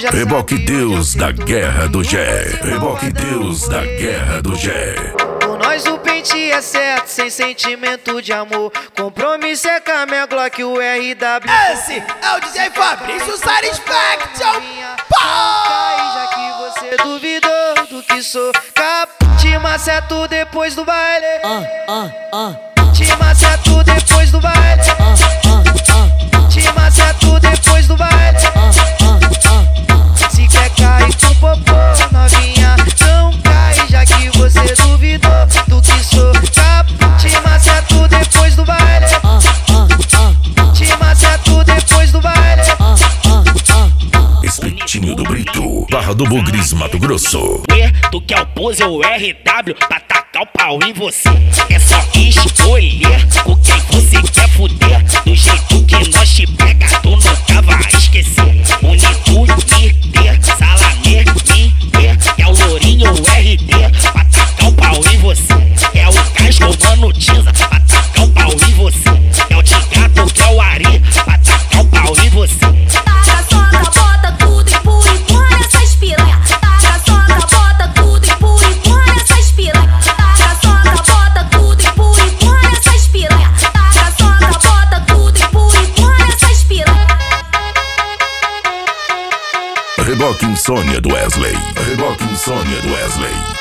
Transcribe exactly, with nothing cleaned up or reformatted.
Reboque Deus da Guerra do Gé. Reboque Deus da Guerra do Gé. Com nós o pente é certo, sem sentimento de amor. Compromisso é com a minha Glock, o R W. Esse é o D J Fabrício Satisfaction. Já que você duvidou do que sou capaz, te maceto depois do baile. Ah, ah, ah. Te maceto depois do baile. Ah, ah, ah. Te maceto depois do baile. Ah, ah, ah. Se quer cair com popô, novinha, não cai. Já que você duvidou do que sou capaz, te maceto depois do baile. Ah, ah, ah. Te maceto depois do baile. Ah, ah, ah. Espetinho do Brito, Barra do Bugris, Mato Grosso. Tu quer o pose ou o R W pra tacar o pau em você? É só escolher com quem você quer fuder. Do jeito que nós te pega, tu nunca vai esquecer. Bonito, I D, Salamé, I D. É o Lourinho, o R D, pra tacar o pau em você. É o Casco, mano, Tiza, pra tacar o pau em você. É o Tigato, que é o Ari, pra tacar o pau em você. Taca, soca, bota tudo, empurra, empurra nessas piranha. Taca, soca, bota tudo, empurra, empurra nessas piranha. Taca, soca, bota tudo, empurra, empurra nessas piranha. Taca, soca, bota tudo, empurra, empurra nessas piranha. Reboque Insônia do Wesley. Reboque Insônia do Wesley.